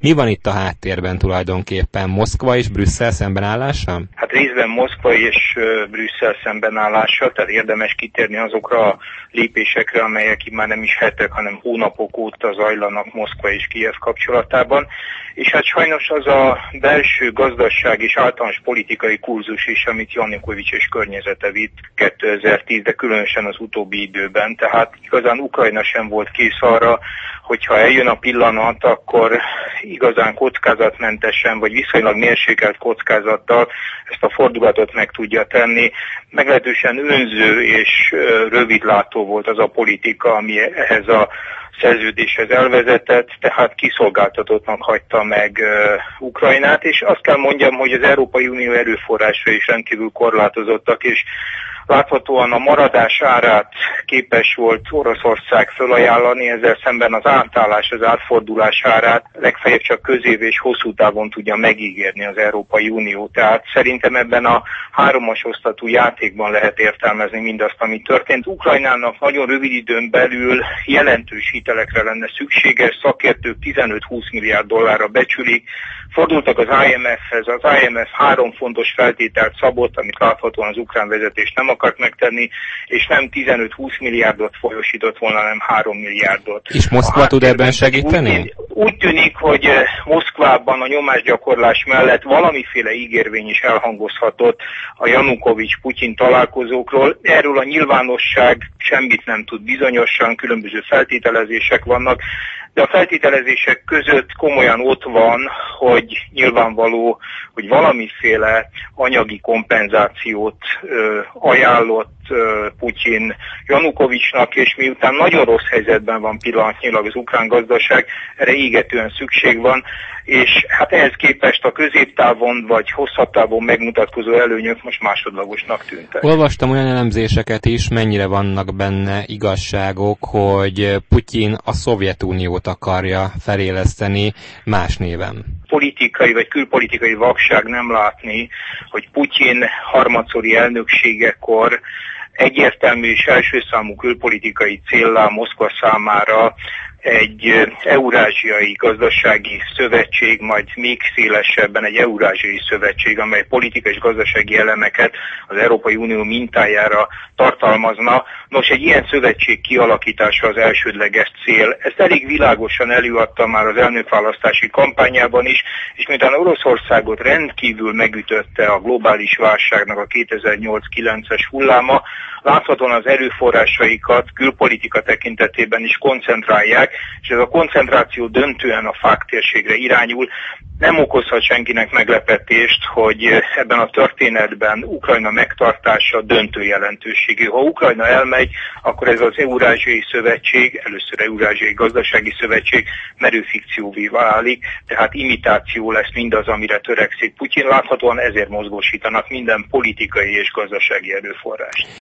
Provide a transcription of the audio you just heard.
Mi van itt a háttérben tulajdonképpen? Moszkva és Brüsszel szembenállása? Hát részben Moszkva és Brüsszel szembenállása, tehát érdemes kitérni azokra a lépésekre, amelyek már nem is hetek, hanem hónapok óta zajlanak Moszkva és Kijev kapcsolatában. És hát sajnos az a belső gazdaság és általános politikai kurzus is, amit Janukovics és környezete vitt 2010, de különösen az utóbbi időben. Tehát igazán Ukrajna sem volt kész arra, hogyha eljön a pillanat, akkor igazán kockázatmentesen, vagy viszonylag mérsékelt kockázattal ezt a fordulatot meg tudja tenni. Meglehetősen önző és rövidlátó volt az a politika, ami ehhez a szerződéshez elvezetett, tehát kiszolgáltatottnak hagyta meg Ukrajnát, és azt kell mondjam, hogy az Európai Unió erőforrásai is rendkívül korlátozottak, és láthatóan a maradás árát képes volt Oroszország fölajánlani, ezzel szemben az átállás, az átfordulás árát legfeljebb csak közév és hosszú távon tudja megígérni az Európai Unió. Tehát szerintem ebben a hármas osztatú játékban lehet értelmezni mindazt, ami történt. Ukrajnának nagyon rövid időn belül jelentős hitelekre lenne szükséges, szakértők 15-20 milliárd dollárra becsülik, fordultak az IMF-hez, az IMF 3 fontos feltételt szabott, amit láthatóan az ukrán vezetés nem akart megtenni, és nem 15-20 milliárdot folyosított volna, hanem 3 milliárdot. És Moszkva tud ebben segíteni? Úgy tűnik, hogy Moszkvában a nyomásgyakorlás mellett valamiféle ígérvény is elhangozhatott a Janukovics-Putyin találkozókról. Erről a nyilvánosság semmit nem tud bizonyosan, különböző feltételezések vannak, de a feltételezések között komolyan ott van, hogy nyilvánvaló, hogy valamiféle anyagi kompenzációt ajánlott Putyin Janukovicsnak, és miután nagyon rossz helyzetben van pillanatnyilag az ukrán gazdaság, erre égetően szükség van, és hát ehhez képest a középtávon vagy hosszabb távon megmutatkozó előnyök most másodlagosnak tűntek. Olvastam olyan elemzéseket is, mennyire vannak benne igazságok, hogy Putyin a Szovjetuniót akarja feléleszteni más néven. Politikai vagy külpolitikai vakság nem látni, hogy Putyin harmadszori elnökségekor egyértelmű és elsőszámú külpolitikai céllá Moszkva számára egy eurázsiai gazdasági szövetség, majd még szélesebben egy eurázsiai szövetség, amely politikai és gazdasági elemeket az Európai Unió mintájára tartalmazna. Nos, egy ilyen szövetség kialakítása az elsődleges cél. Ezt elég világosan előadta már az elnökválasztási kampányában is, és miután Oroszországot rendkívül megütötte a globális válságnak a 2008-9-es hulláma, láthatóan az erőforrásaikat külpolitika tekintetében is koncentrálják, és ez a koncentráció döntően a FÁK térségre irányul. Nem okozhat senkinek meglepetést, hogy ebben a történetben Ukrajna megtartása döntő jelentőségű. Ha Ukrajna elmegy, akkor ez az Eurázsiai Szövetség, először Eurázsiai Gazdasági Szövetség merő fikcióvé válik, tehát imitáció lesz mindaz, amire törekszik Putyin. Láthatóan ezért mozgósítanak minden politikai és gazdasági erőforrást.